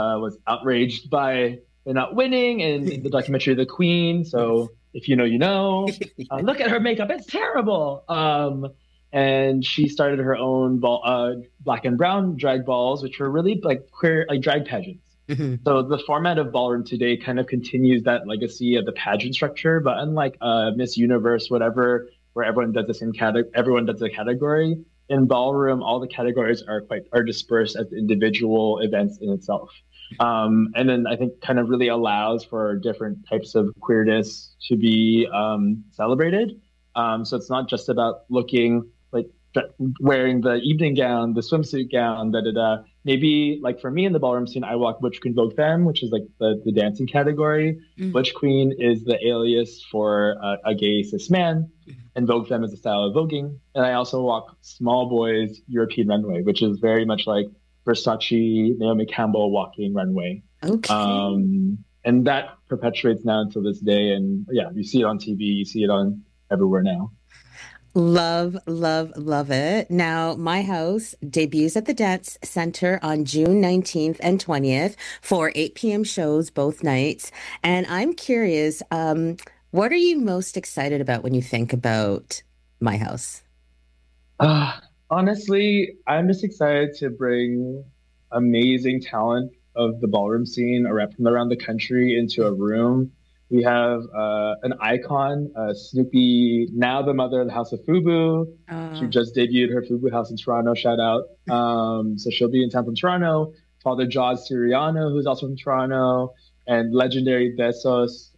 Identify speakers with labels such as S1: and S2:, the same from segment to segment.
S1: was outraged by her not winning in the documentary The Queen.
S2: Yes.
S1: So if you know, you know. Look at her makeup; it's terrible. And she started her own black and brown drag balls, which were really like queer, like drag pageants.
S2: Mhm.
S1: So the format of ballroom today kind of continues that legacy of the pageant structure, but unlike Miss Universe, whatever, where everyone does the same category, everyone does a category. In ballroom, all the categories are dispersed as individual events in itself. And then I think kind of really allows for different types of queerness to be celebrated. So it's not just about looking like wearing the evening gown, the swimsuit gown, da da da. Maybe like for me in the ballroom scene, I walk Butch Queen Vogue Femme, which is like the dancing category.
S2: Mm.
S1: Butch Queen is the alias for a gay cis man, and Vogue Femme is a style of voguing. And I also walk Small Boys European Runway, which is very much like Versace, Naomi Campbell walking runway.
S2: Okay.
S1: And that perpetuates now until this day. And yeah, you see it on TV, you see it on everywhere now.
S2: Love, love, love it. Now, my house debuts at the Dance Center on June 19th and 20th for 8 p.m. shows both nights. And I'm curious, what are you most excited about when you think about my house?
S1: Uh, Honestly, I'm just excited to bring amazing talent of the ballroom scene around from around the country into a room. We have an icon, Snoopy, now the mother of the House of Fubu. She
S2: Uh,
S1: just debuted her Fubu house in Toronto. Shout out! So she'll be in town from Toronto. Father Jaws Siriano, who's also from Toronto, and legendary Besos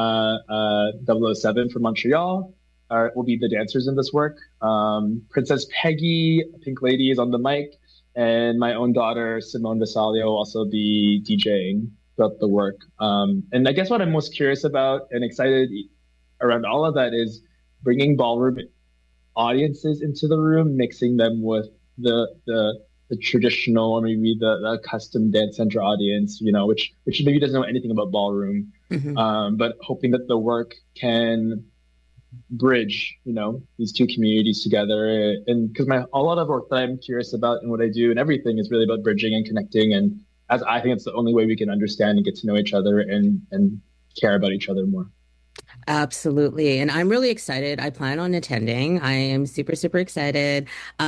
S1: 007 from Montreal will be the dancers in this work. Princess Peggy, Pink Lady, is on the mic, and my own daughter, Simone Vesalio, will also be DJing throughout the work. And I guess what I'm most curious about and excited around all of that is bringing ballroom audiences into the room, mixing them with the traditional or maybe the custom dance center audience, which maybe doesn't know anything about ballroom,
S2: mhm.
S1: but hoping that the work can bridge, these two communities together. And because my a lot of work that I'm curious about and what I do and everything is really about bridging and connecting. And as I think it's the only way we can understand and get to know each other and care about each other more.
S2: Absolutely. And I'm really excited. I plan on attending. I am super, super excited.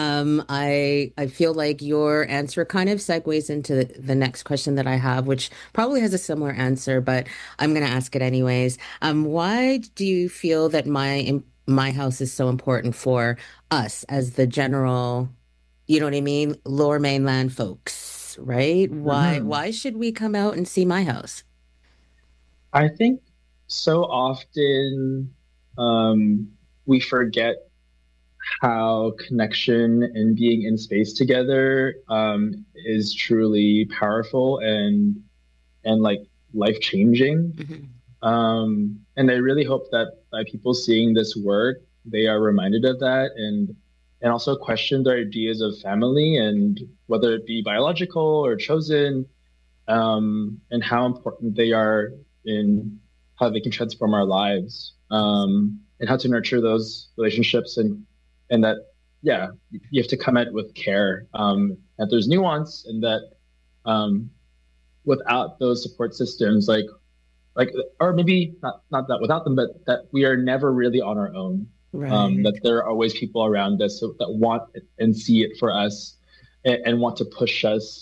S2: I feel like your answer kind of segues into the next question that I have, which probably has a similar answer, but I'm going to ask it anyways. Why do you feel that my house is so important for us as the general, you know what I mean, Lower Mainland folks, right? Why
S1: Hmm.
S2: why should we come out and see my house?
S1: I think so often um, we forget how connection and being in space together is truly powerful and like life changing.
S2: Mhm.
S1: And I really hope that by people seeing this work, they are reminded of that and also question their ideas of family and whether it be biological or chosen, and how important they are in how they can transform our lives, and how to nurture those relationships and that yeah, you have to come at it with care, that there's nuance and that um, without those support systems like or maybe not that without them, but that we are never really on our own.
S2: Right.
S1: That there are always people around us that want it and see it for us and want to push us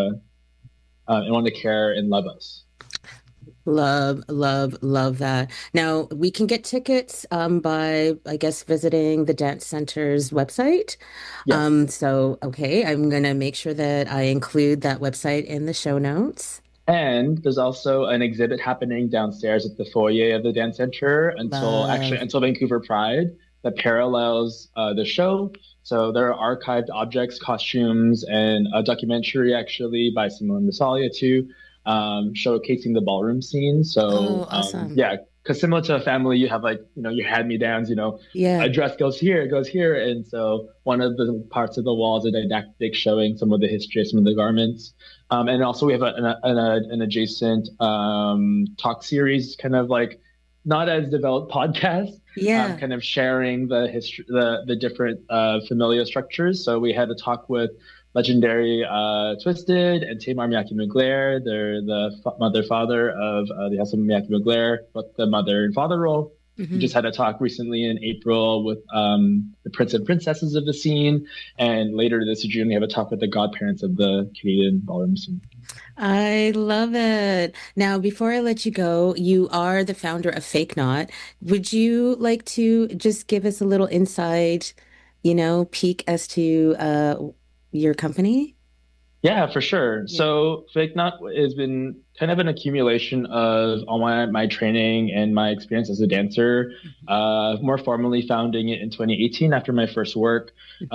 S1: and want to care and love us.
S2: Love, love, love that. Now, we can get tickets by, I guess, visiting the Dance Center's website.
S1: Yes.
S2: Okay, I'm gonna make sure that I include that website in the show notes.
S1: And there's also an exhibit happening downstairs at the foyer of the dance center
S2: Love.
S1: until Vancouver Pride that parallels the show. So there are archived objects, costumes, and a documentary actually by Simone Misalia too, showcasing the ballroom scene.
S2: Oh,
S1: So
S2: awesome.
S1: yeah, because similar to a family, you have like your hand-me-downs. A
S2: Yeah.
S1: dress goes here, it goes here, and so one of the parts of the wall is a didactic showing some of the history of some of the garments. And also we have an adjacent talk series, kind of like not as developed podcast,
S2: Yeah.
S1: kind of sharing the history, the different familial structures. So we had a talk with legendary Twisted and Tamar Miyake Mugler. They're the mother-father of the House of Miyake Mugler, but the mother and father role. We just had a talk recently in April with the prince and princesses of the scene. And later this June, we have a talk with the godparents of the Canadian ballroom scene.
S2: I love it. Now, before I let you go, you are the founder of Fake Not. Would you like to just give us a little inside, peek as to your company?
S1: Yeah, for sure.
S2: Yeah.
S1: So Fake Knot has been kind of an accumulation of all my training and my experience as a dancer, more formally founding it in 2018 after my first work.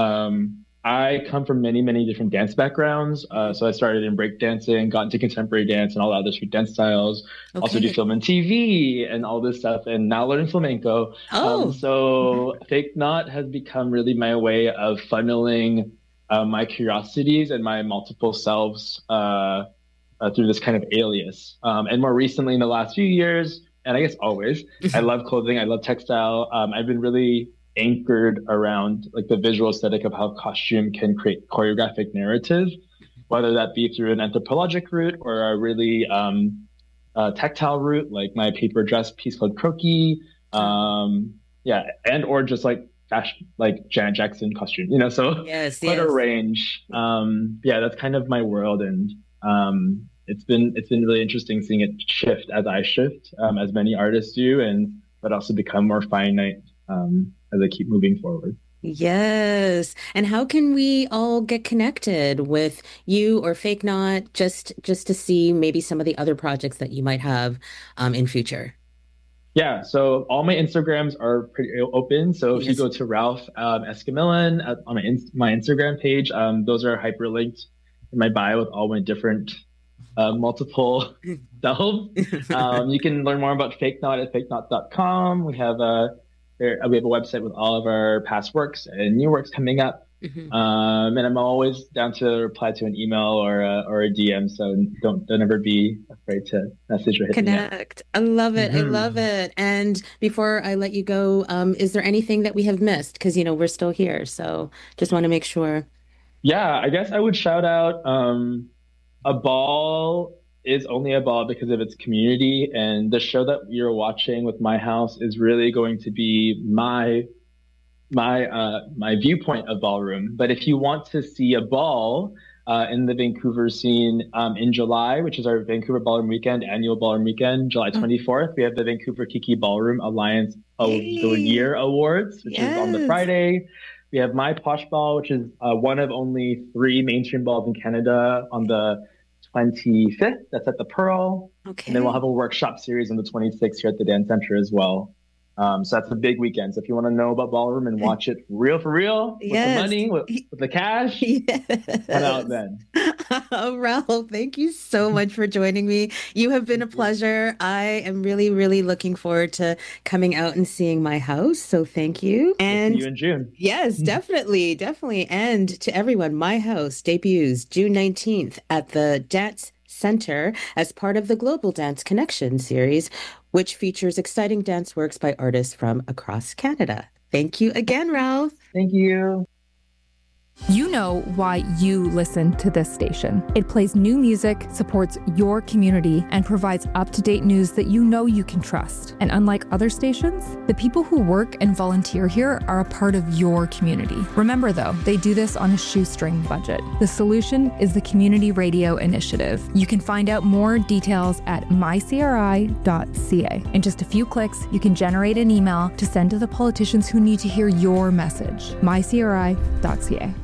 S1: I come from many, many different dance backgrounds. So I started in breakdancing, got into contemporary dance and all other street dance styles. Also do
S2: Okay.
S1: film and TV and all this stuff, and now learning flamenco.
S2: Oh,
S1: So Fake Knot has become really my way of funneling my curiosities and my multiple selves through this kind of alias. And more recently, in the last few years, and I guess always, I love clothing, I love textile. I've been really anchored around like the visual aesthetic of how costume can create choreographic narrative, whether that be through an anthropologic route or a really tactile route, like my paper dress piece called Croquis. Yeah, and or just like fashion, like Janet Jackson costume, so
S2: yes,
S1: quite a
S2: yes.
S1: range. Yeah, that's kind of my world, and it's been really interesting seeing it shift as I shift, as many artists do, and but also become more finite as I keep moving forward.
S2: Yes. And how can we all get connected with you or Fake Not just to see maybe some of the other projects that you might have in future?
S1: Yeah, so all my Instagrams are pretty open. So if you
S2: Yes.
S1: go to Ralph Escamillan on my Instagram page, those are hyperlinked in my bio with all my different multiple selves. You can learn more about Fake Knot at fakeknot.com. We have a website with all of our past works and new works coming up.
S2: Mhm.
S1: And I'm always down to reply to an email or a DM. So don't ever be afraid to message or hit me up.
S2: Connect. I love it. I love
S1: hmm
S2: it. And before I let you go, is there anything that we have missed? Because, we're still here. So just want to make sure.
S1: Yeah, I guess I would shout out a ball is only a ball because of its community. And the show that you're watching with My House is really going to be my viewpoint of ballroom. But if you want to see a ball in the Vancouver scene in July, which is our Vancouver Ballroom Weekend, annual Ballroom Weekend, July
S2: Oh,
S1: 24th, we have the Vancouver Kiki Ballroom Alliance of the
S2: yay.
S1: Year Awards, which is on the
S2: Yes.
S1: Friday. We have My Posh Ball, which is one of only three mainstream balls in Canada on the 25th. That's at the Pearl. And then we'll
S2: Okay.
S1: have a workshop series on the 26th here at the Dance Center as well. So that's a big weekend. So if you want to know about ballroom and watch it for real, with the
S2: Yes.
S1: money, with the cash, head out
S2: Yes.
S1: then.
S2: Oh, Ralph, thank you so much for joining me. You have been a
S1: Thank you.
S2: pleasure. I am really, really looking forward to coming out and seeing my house. So thank you.
S1: We'll see
S2: And
S1: you in June.
S2: yes, definitely, definitely. And to everyone, my house debuts June 19th at the Dance Center as part of the Global Dance Connection series, which features exciting dance works by artists from across Canada. Thank you again, Ralph.
S1: Thank you.
S3: You know why you listen to this station. It plays new music, supports your community, and provides up-to-date news that you know you can trust. And unlike other stations, the people who work and volunteer here are a part of your community. Remember though, they do this on a shoestring budget. The solution is the Community Radio Initiative. You can find out more details at mycri.ca. In just a few clicks, you can generate an email to send to the politicians who need to hear your message. mycri.ca.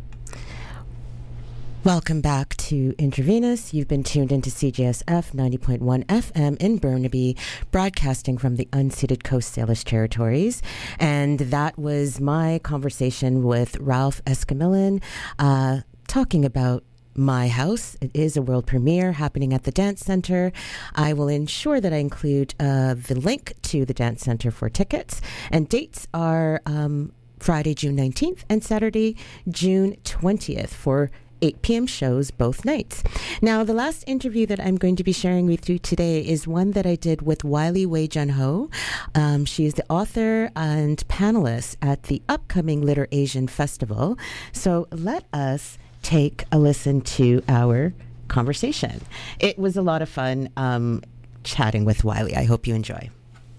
S2: Welcome back to Intravenous. You've been tuned into CJSF 90.1 FM in Burnaby, broadcasting from the unceded Coast Salish territories. And that was my conversation with Ralph Escamillan, talking about My House. It is a world premiere happening at the Dance Center. I will ensure that I include the link to the Dance Center for tickets. And dates are Friday, June 19th and Saturday, June 20th for 8 p.m. shows both nights. Now, the last interview that I'm going to be sharing with you today is one that I did with Wiley Wei Jun Ho. She is the author and panelist at the upcoming Litter Asian Festival. So let us take a listen to our conversation. It was a lot of fun chatting with Wiley. I hope you enjoy.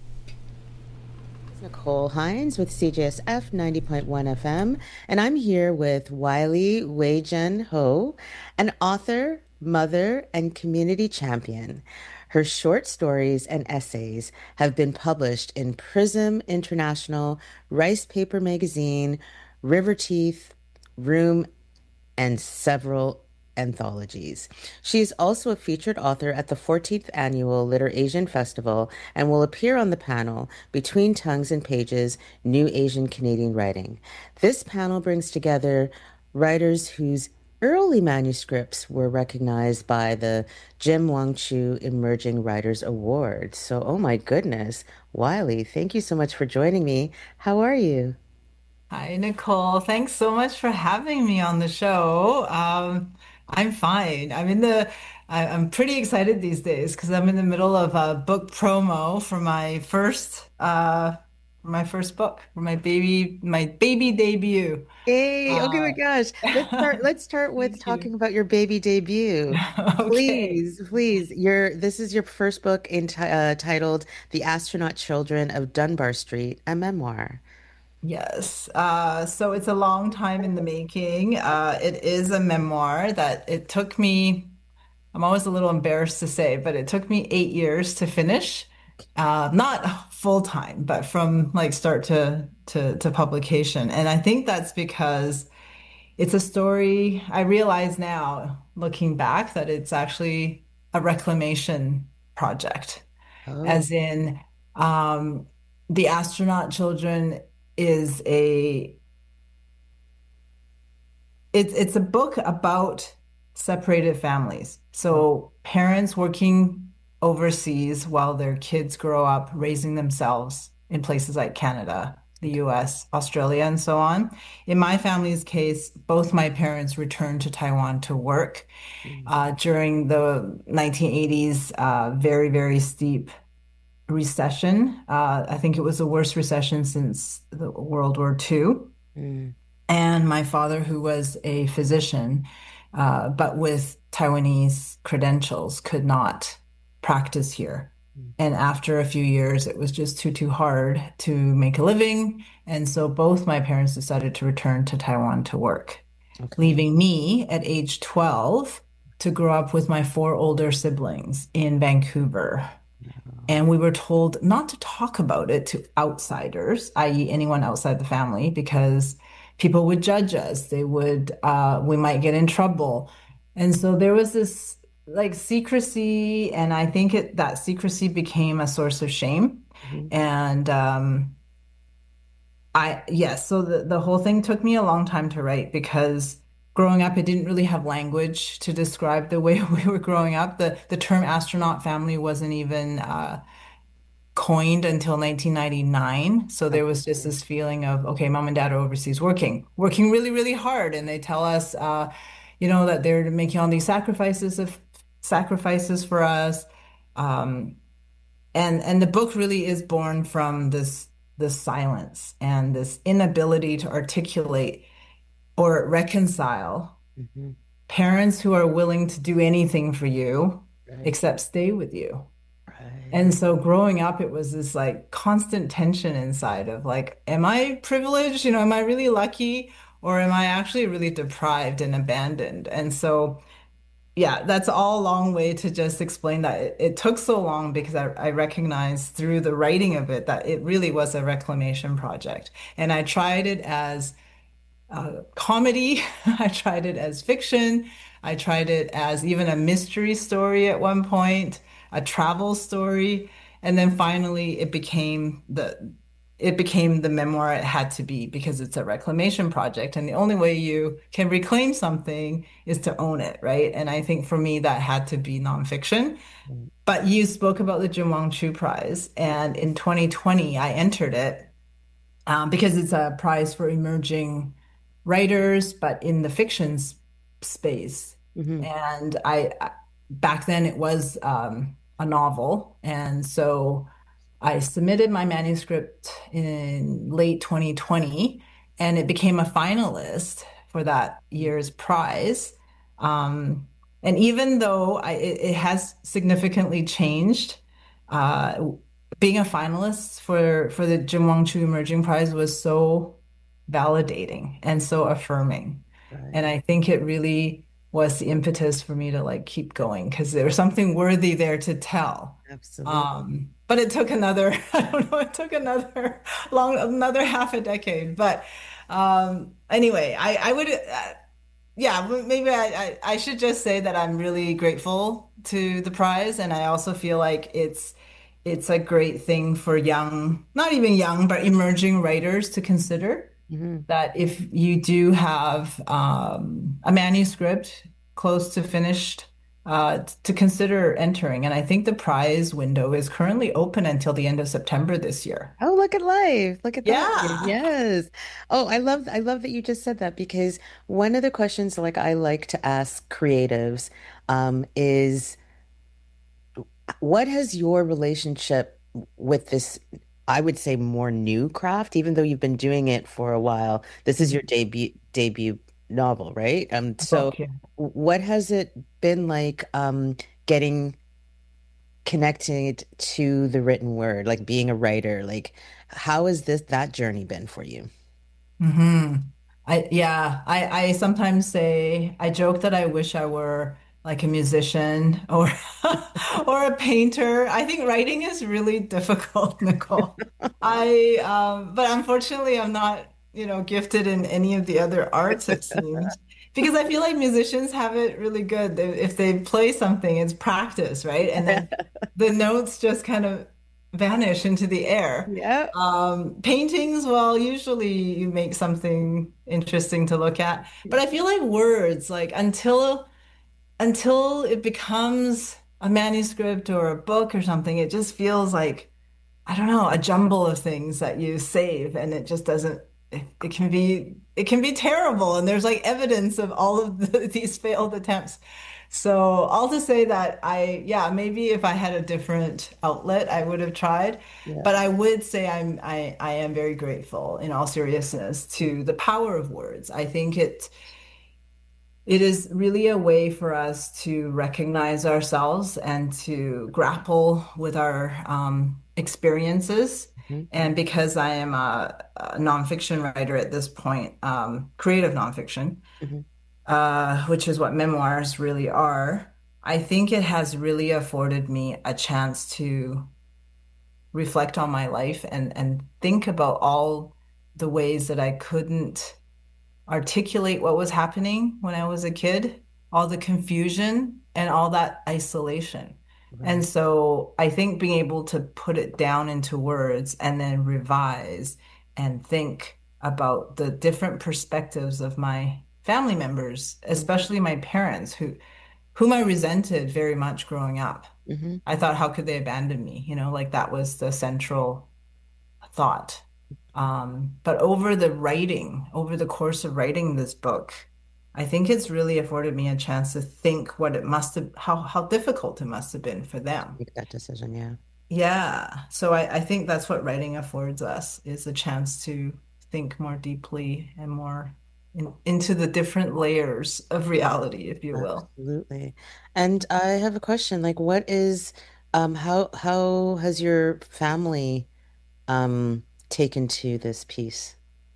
S2: Nicole Hines with CJSF 90.1 FM, and I'm here with Wiley Wei-Jen Ho, an author, mother, and community champion. Her short stories and essays have been published in Prism International, Rice Paper Magazine, River Teeth, Room, and several anthologies. She is also a featured author at the 14th Annual Liter Asian Festival and will appear on the panel Between Tongues and Pages, New Asian Canadian Writing. This panel brings together writers whose early manuscripts were recognized by the Jim Wong Chu Emerging Writers Award. So, oh my goodness, Wiley, thank you so much for joining me. How are you?
S4: Hi, Nicole. Thanks so much for having me on the show. I'm fine. I'm pretty excited these days because I'm in the middle of a book promo for my first book, for my baby debut.
S2: Hey, okay, my
S4: Uh,
S2: gosh. Let's start with
S4: Thank you.
S2: talking about your baby debut.
S4: Okay.
S2: Please. This is your first book titled The Astronaut Children of Dunbar Street, a memoir.
S4: Yes. So it's a long time in the making. It is a memoir that it took me, I'm always a little embarrassed to say, but it took me 8 years to finish. Not full time, but from like start to publication. And I think that's because it's a story. I realize now, looking back, that it's actually a reclamation project,
S2: Oh.
S4: as in um, the astronaut children is a it's a book about separated families. So parents working overseas while their kids grow up raising themselves in places like Canada, the US, Australia, and so on. In my family's case, both my parents returned to Taiwan to work
S2: Mm.
S4: during the 1980s, very, very steep recession. I think it was the worst recession since the World War II.
S2: Mm.
S4: And my father, who was a physician, but with Taiwanese credentials, could not practice here.
S2: Mm.
S4: And after a few years, it was just too hard to make a living. And so both my parents decided to return to Taiwan to work,
S2: Okay.
S4: leaving me at age 12 to grow up with my four older siblings in Vancouver.
S2: No.
S4: And we were told not to talk about it to outsiders, i.e., anyone outside the family, because people would judge us. We might get in trouble. And so there was this like secrecy, and I think that secrecy became a source of shame.
S2: Mhm.
S4: And yes, so the whole thing took me a long time to write because growing up, I didn't really have language to describe the way we were growing up. The term astronaut family wasn't even coined until 1999. So there was just
S2: Okay.
S4: this feeling of, okay, mom and dad are overseas working really, really hard. And they tell us, that they're making all these sacrifices for us. Um, and the book really is born from this silence and this inability to articulate or reconcile
S2: Mhm.
S4: parents who are willing to do anything for you
S2: Right.
S4: except stay with you.
S2: Right.
S4: And so growing up, it was this like constant tension inside of like, am I privileged? Am I really lucky? Or am I actually really deprived and abandoned? And so, yeah, that's all a long way to just explain that it took so long because I recognized through the writing of it that it really was a reclamation project. And I tried it as comedy. I tried it as fiction. I tried it as even a mystery story at one point, a travel story, and then finally it became the memoir it had to be because it's a reclamation project, and the only way you can reclaim something is to own it, right? And I think for me that had to be nonfiction.
S2: Mm.
S4: But you spoke about the Jim Wong Chu Prize, and in 2020 I entered it because it's a prize for emerging writers, but in the fiction space.
S2: Mhm.
S4: And back then it was a novel, and so I submitted my manuscript in late 2020, and it became a finalist for that year's prize. Um, and even though it has significantly changed, uh, being a finalist for the Jim Wong Chu Emerging Prize was so validating and so affirming. And
S2: Right.
S4: I think it really was the impetus for me to like keep going because there was something worthy there to tell.
S2: Absolutely.
S4: But it took another, I don't know, it took another half a decade. But anyway, I would, yeah, maybe I should just say that I'm really grateful to the prize, and I also feel like it's a great thing for young, not even young, but emerging writers to consider
S2: Hmm.
S4: that if you do have a manuscript close to finished, to consider entering. And I think the prize window is currently open until the end of September this year.
S2: Oh, look at life. Look at that.
S4: Yeah.
S2: Yes. Oh, I love that you just said that because one of the questions like I like to ask creatives is what has your relationship with this, I would say more new craft, even though you've been doing it for a while. This is your debut novel, right? So
S4: Book, yeah.
S2: what has it been like getting connected to the written word, like being a writer? Like how has that journey been for you?
S4: hmm I sometimes say I joke that I wish I were like a musician or or a painter. I think writing is really difficult, Nicole. But unfortunately I'm not, gifted in any of the other arts, it seems. Because I feel like musicians have it really good. If they play something, it's practice, right? And then the notes just kind of vanish into the air.
S2: Yeah.
S4: Paintings, well, usually you make something interesting to look at. But I feel like words, like until it becomes a manuscript or a book or something, it just feels like, I don't know, a jumble of things that you save and it just doesn't it can be terrible and there's like evidence of all of these failed attempts. So all to say that yeah, maybe if I had a different outlet, I would have tried.
S2: Yeah.
S4: But I would say I am very grateful in all seriousness to the power of words. I think it is really a way for us to recognize ourselves and to grapple with our experiences.
S2: Mhm.
S4: And because I am a nonfiction writer at this point, creative nonfiction,
S2: Mhm.
S4: which is what memoirs really are, I think it has really afforded me a chance to reflect on my life and think about all the ways that I couldn't articulate what was happening when I was a kid, all the confusion and all that isolation. And
S2: Right.
S4: so I think being able to put it down into words and then revise and think about the different perspectives of my family members, especially my parents, whom I resented very much growing up.
S2: Hmm.
S4: I thought, how could they abandon me? Like that was the central thought. But over the course of writing this book, I think it's really afforded me a chance to think what it must have, how difficult it must have been for them.
S2: Make that decision, yeah.
S4: Yeah. So I think that's what writing affords us is a chance to think more deeply and more into the different layers of reality, if you will.
S2: Absolutely. And I have a question, like what is how has your family taken to this piece?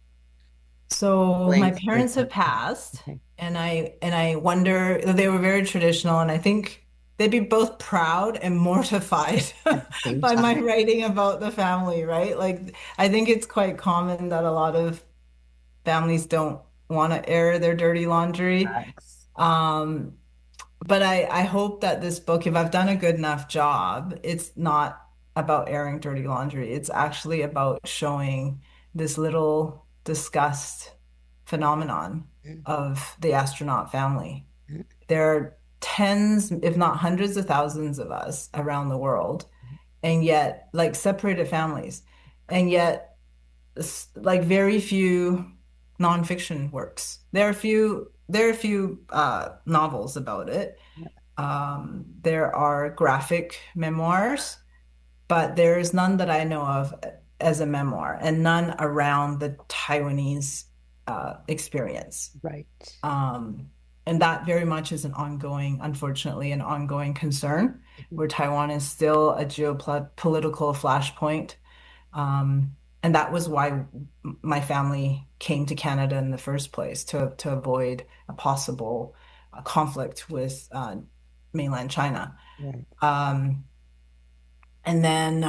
S4: So my
S2: Like
S4: parents have passed,
S2: okay.
S4: and I wonder, they were very traditional, and I think they'd be both proud and mortified
S2: At the same
S4: by my
S2: time.
S4: writing about the family, right? Like I think it's quite common that a lot of families don't want to air their dirty laundry.
S2: Facts.
S4: Um, but I hope that this book, if I've done a good enough job, it's not about airing dirty laundry. It's actually about showing this little discussed phenomenon
S2: Mhm.
S4: of the astronaut family.
S2: Mhm.
S4: There are tens, if not hundreds of thousands of us around the world, and yet, like separated families, and yet, like very few nonfiction works. There are a few novels about it. There are graphic memoirs, but there is none that I know of as a memoir, and none around the Taiwanese experience.
S2: Right.
S4: Um, and that very much is an ongoing, unfortunately, an ongoing concern
S2: Mhm.
S4: where Taiwan is still a geopolitical flashpoint. And that was why my family came to Canada in the first place to avoid a possible conflict with mainland China.
S2: Right.
S4: Um, and then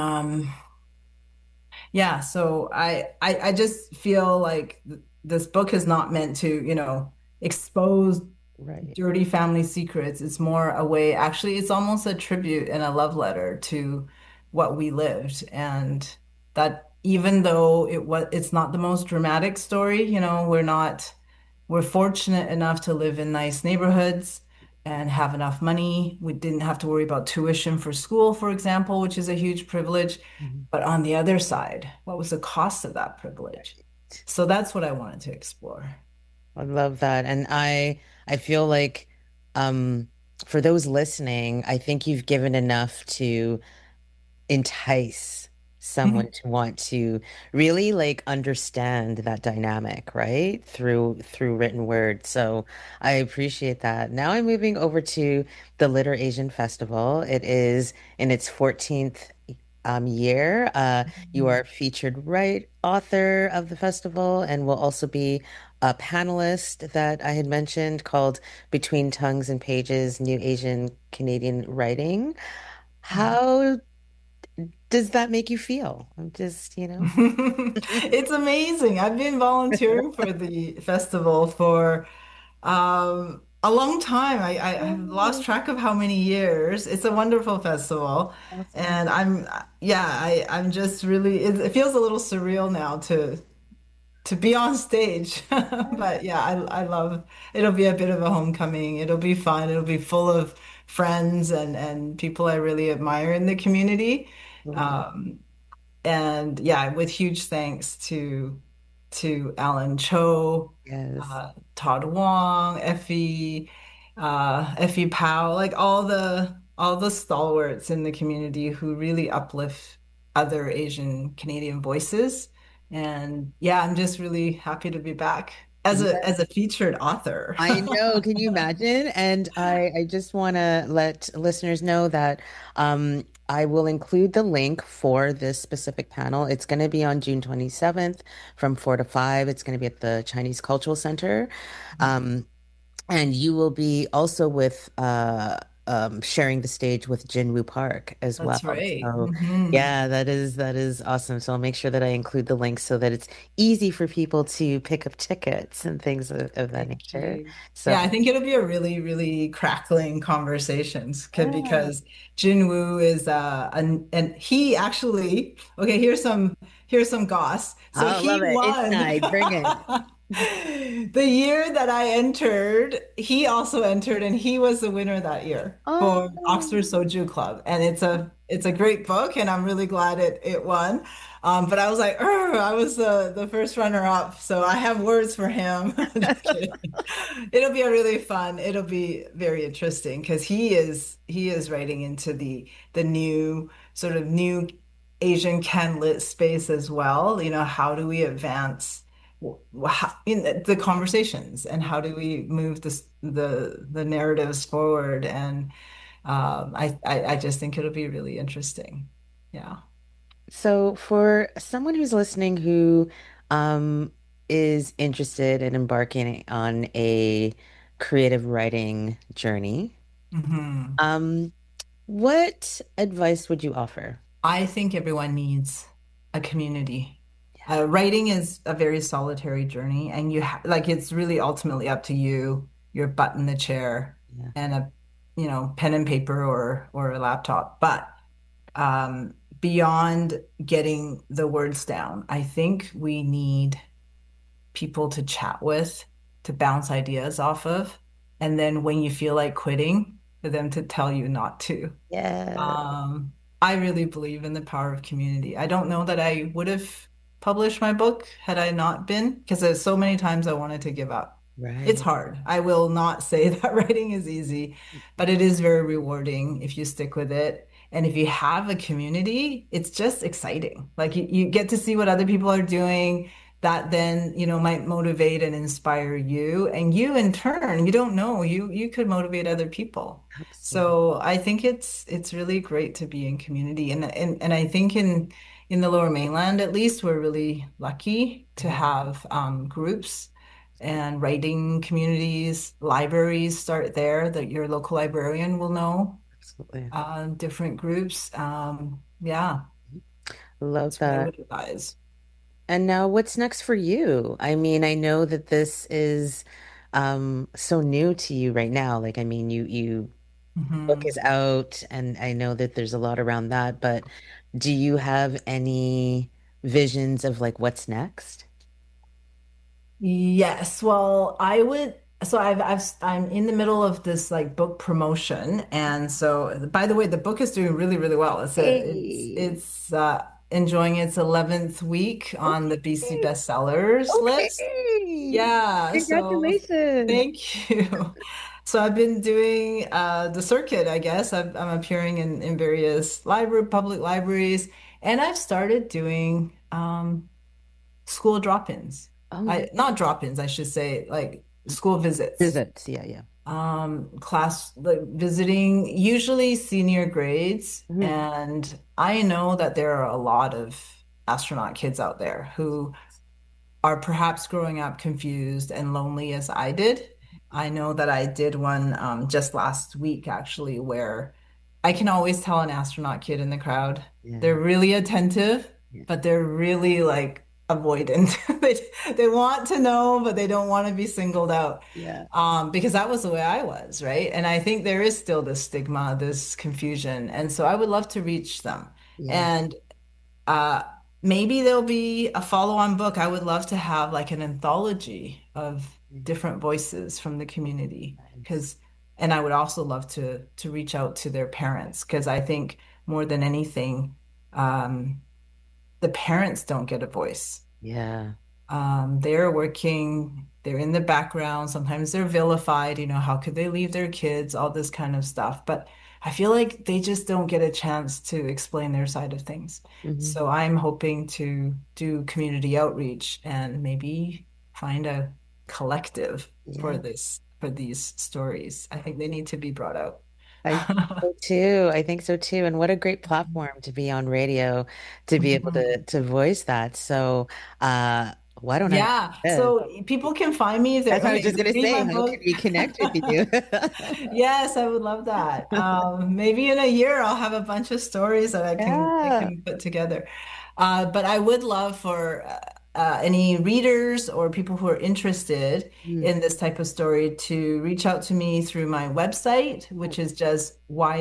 S4: yeah, so I just feel like th this book is not meant to, expose
S2: Right.
S4: dirty family secrets. It's more a way, actually, it's almost a tribute and a love letter to what we lived. And that even though it's not the most dramatic story, we're fortunate enough to live in nice neighborhoods and have enough money. We didn't have to worry about tuition for school, for example, which is a huge privilege.
S2: Mhm.
S4: But on the other side, what was the cost of that privilege? So that's what I wanted to explore.
S2: I love that. And I feel like for those listening, I think you've given enough to entice someone to want to really like understand that dynamic, right? Through written word. So I appreciate that. Now I'm moving over to the Liter Asian Festival. It is in its 14th year. You are featured right author of the festival and will also be a panelist that I had mentioned called Between Tongues and Pages, New Asian Canadian Writing. How does that make you feel? I'm just,
S4: It's amazing. I've been volunteering for the festival for a long time. I've lost
S2: Oh,
S4: track of how many years. It's a wonderful festival.
S2: awesome.
S4: And I'm just really, it feels a little surreal now to be on stage. But yeah, I love, it'll be a bit of a homecoming. It'll be fun. It'll be full of friends and people I really admire in the community.
S2: Mhm.
S4: Um, and yeah, with huge thanks to Alan Cho,
S2: Yes.
S4: Todd Wong, Effie Powell, like all the stalwarts in the community who really uplift other Asian Canadian voices. And yeah, I'm just really happy to be back as a featured author.
S2: I know. Can you imagine? And I just want to let listeners know that I will include the link for this specific panel. It's going to be on June 27th from 4 to 5. It's going to be at the Chinese Cultural Center. Um, and you will be also with sharing the stage with Jinwoo Park as
S4: That's
S2: well.
S4: right.
S2: So yeah, that is awesome. So I'll make sure that I include the link so that it's easy for people to pick up tickets and things of that
S4: Thank
S2: nature.
S4: you. Yeah, I
S2: So
S4: think it'll be a really, really crackling conversations
S2: yeah.
S4: because Jin Woo is and he actually okay, here's some goss. So
S2: I
S4: he
S2: love it.
S4: won
S2: Inside, bring it.
S4: the year that I entered, he also entered and he was the winner that year for Oxford
S2: Oh,
S4: Soju Club. And it's a great book and I'm really glad it won. But I was like, "Ugh," I was the first runner up, so I have words for him. Just kidding. It'll be very interesting because he is writing into the new sort of new Asian Can Lit space as well. How do we advance in the conversations and how do we move the narratives forward? And I just think it'll be really interesting. Yeah.
S2: so for someone who's listening who um is interested in embarking on a creative writing journey,
S4: hmm
S2: um, what advice would you offer?
S4: I think everyone needs a community. Writing is a very solitary journey, and like it's really ultimately up to you, your butt in the chair,
S2: Yeah.
S4: and a pen and paper or a laptop. But beyond getting the words down, I think we need people to chat with, to bounce ideas off of, and then when you feel like quitting, for them to tell you not to.
S2: Yeah.
S4: I really believe in the power of community. I don't know that I would have published my book had I not been, because there's so many times I wanted to give up. It's
S2: Right.
S4: hard. I will not say that writing is easy, but it is very rewarding if you stick with it. And if you have a community, it's just exciting. Like you get to see what other people are doing. that then, might motivate and inspire you. And you in turn, you don't know, you could motivate other people.
S2: Absolutely.
S4: So I think it's really great to be in community. And I think in the Lower Mainland, at least, we're really lucky to have groups and writing communities, libraries start there that your local librarian will know,
S2: Absolutely.
S4: different groups. Yeah,
S2: Love
S4: that's what I
S2: that.
S4: would advise.
S2: And now what's next for you? I mean, I know that this is so new to you right now. Like, I mean, you book
S4: Mhm.
S2: is out and I know that there's a lot around that, but do you have any visions of like what's next?
S4: Yes, well, I would. So I'm in the middle of this like book promotion, and so by the way, the book is doing really, really well.
S2: Hey,
S4: It's enjoying its 11th week on the BC
S2: okay,
S4: bestsellers list.
S2: okay.
S4: Yeah, so
S2: Congratulations.
S4: thank you. So I've been doing the circuit, I guess. I'm appearing in various public libraries, and I've started doing school drop-ins.
S2: Oh,
S4: I not drop-ins, I should say, like school visits.
S2: visits. Yeah, yeah.
S4: Class like visiting usually senior grades,
S2: Mhm.
S4: and I know that there are a lot of astronaut kids out there who are perhaps growing up confused and lonely as I did. I know that I did one just last week actually, where I can always tell an astronaut kid in the crowd.
S2: Yeah,
S4: They're really attentive,
S2: yeah,
S4: but they're really like avoidant. They want to know, but they don't want to be singled out.
S2: yeah,
S4: Because that was the way I was, right? And I think there is still this stigma, this confusion. And so I would love to reach them.
S2: yeah.
S4: And uh, maybe there'll be a follow-on book. I would love to have like an anthology of different voices from the community
S2: Nice.
S4: because, and I would also love to reach out to their parents because I think more than anything, um, the parents don't get a voice.
S2: Yeah,
S4: They're working, they're in the background. Sometimes they're vilified, how could they leave their kids, all this kind of stuff. But I feel like they just don't get a chance to explain their side of things.
S2: hmm,
S4: So I'm hoping to do community outreach and maybe find a collective
S2: yeah.
S4: for these stories. I think they need to be brought out.
S2: I think so too. I think so too. And what a great platform to be on radio to be able
S4: Mhm.
S2: to voice that. So, why don't I?
S4: Yeah,
S2: Yes.
S4: so people can find me if
S2: That's what I was
S4: if
S2: just
S4: they
S2: gonna
S4: read
S2: say.
S4: my
S2: How can
S4: book.
S2: we connect with you?
S4: Yes, I would love that. Maybe in a year I'll have a bunch of stories that I
S2: Yeah.
S4: can put together. But I would love for any readers or people who are interested
S2: Mm.
S4: in this type of story to reach out to me through my website, which is just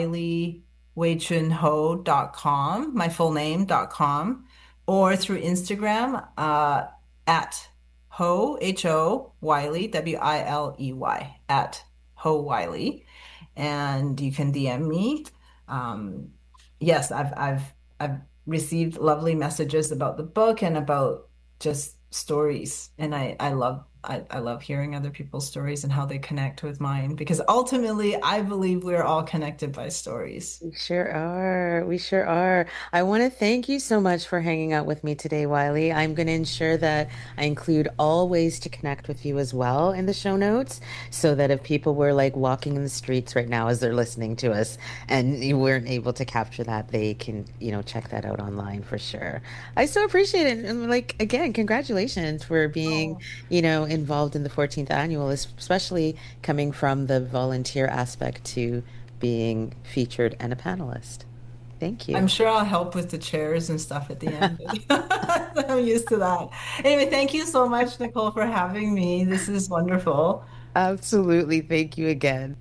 S4: wileyweijunho.com, my full name.com, or through Instagram at Ho, Wiley, Wiley, at Ho Wiley. And you can DM me. Um, yes, I've received lovely messages about the book and about just stories. And I love hearing other people's stories and how they connect with mine because ultimately I believe we're all connected by stories.
S2: We sure are. We sure are. I want to thank you so much for hanging out with me today, Wiley. I'm going to ensure that I include all ways to connect with you as well in the show notes so that if people were like walking in the streets right now as they're listening to us and you weren't able to capture that, they can, check that out online for sure. I so appreciate it. And like, again, congratulations for being,
S4: Oh,
S2: involved in the 14th annual, especially coming from the volunteer aspect to being featured and a panelist. Thank
S4: I'm
S2: you.
S4: sure I'll help with the chairs and stuff at the end. I'm used to that. Anyway, thank you so much, Nicole, for having me. This is wonderful.
S2: Absolutely. Thank you again.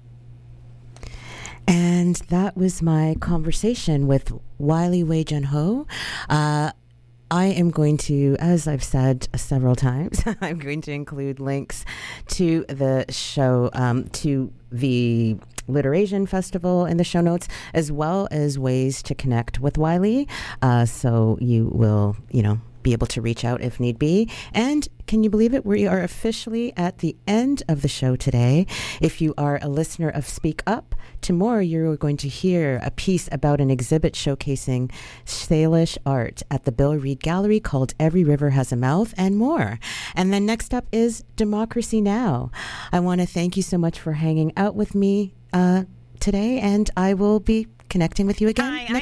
S2: And that was my conversation with Wiley Wei Jun Ho. I am going to, as I've said several times, I'm going to include links to the show, to the Literasian Festival in the show notes, as well as ways to connect with Wiley. So you will, be able to reach out if need be. And can you believe it? We are officially at the end of the show today. If you are a listener of Speak Up, tomorrow you're going to hear a piece about an exhibit showcasing Salish art at the Bill Reid Gallery called Every River Has a Mouth, and more. And then next up is Democracy Now! I want to thank you so much for hanging out with me today, and I will be connecting with you again next